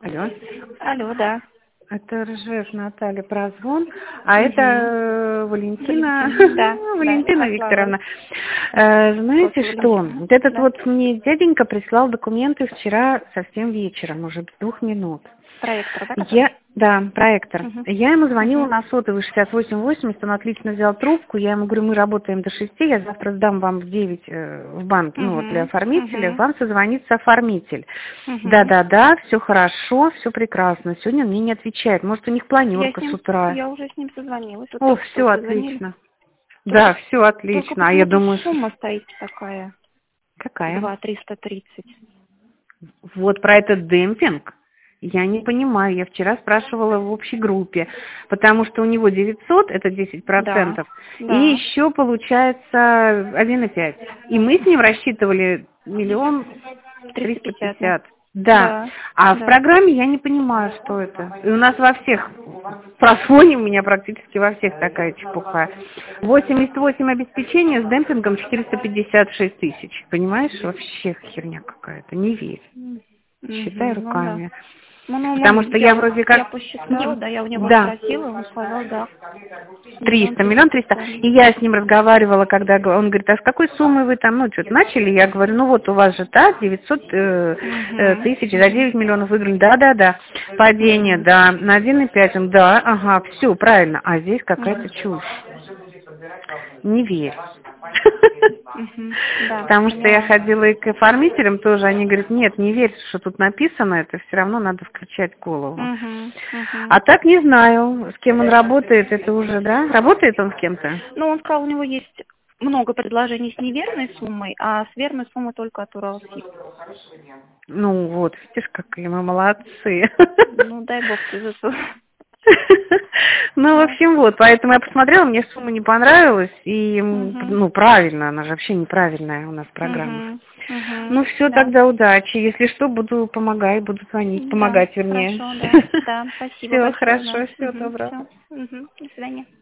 Алло. Алло, да. Это Ржев Наталья прозвон, а это Валентина, Да, Валентина да, Викторовна. Слава. Знаете Слушаю, что? Валентина. Вот этот Да. вот мне дяденька прислал документы вчера совсем вечером, уже без 2 минут. Проектор, да, который? Да, проектор. Угу. Я ему звонила Угу. на сотовый 6880, он отлично взял трубку. Я ему говорю, мы работаем до 6, я завтра сдам вам в 9 в банк, ну вот для оформителя, вам созвонится оформитель. Да, все хорошо, все прекрасно. Сегодня он мне не отвечает. Может, у них планерка с утра. Я уже с ним созвонилась. Вот О, только что все созвонились. отлично. Да, все Только отлично. А я почему-то думаю, сумма стоит такая. какая? 2330. Вот про этот демпинг я не понимаю. Я вчера спрашивала в общей группе, потому что у него 900, это 10%, и Да. еще получается 1,5. И мы с ним рассчитывали 1 350 000. Да. А в программе я не понимаю, что это. И у нас во всех, в профоне у меня практически во всех такая чепуха. 88 обеспечения с демпингом 456 000. Понимаешь, вообще херня какая-то. Не верь. Считай руками. Потому что я вроде как... Я посчитала, да, я у него Да. спросила, он сказал, да. 300, 1 300 000. И я с ним разговаривала, когда он говорит, а с какой суммы вы там, ну, что-то начали? Я говорю, ну, вот у вас же, да, 900 000, за 9 миллионов выиграли. Да. Падение, да. На 1,5, да, ага, все, правильно. А здесь какая-то чушь. Не верь. Потому что я ходила и к оформителям тоже, они говорят, нет, не верь, что тут написано, это все равно надо включать голову. А так не знаю, с кем он работает, это уже, да? Работает он с кем-то? Ну, он сказал, у него есть много предложений с неверной суммой, а с верной суммой только от Уралсиб. Ну вот, видишь, какие мы молодцы. Ну, дай бог тебе зато. Ну, в общем, вот, поэтому я посмотрела, мне сумма не понравилась, и, ну, правильно, она же вообще неправильная у нас программа. Ну, все, тогда удачи. Если что, буду помогать, буду звонить, помогать, вернее. Хорошо, да, спасибо большое. Все хорошо, всего доброго. До свидания.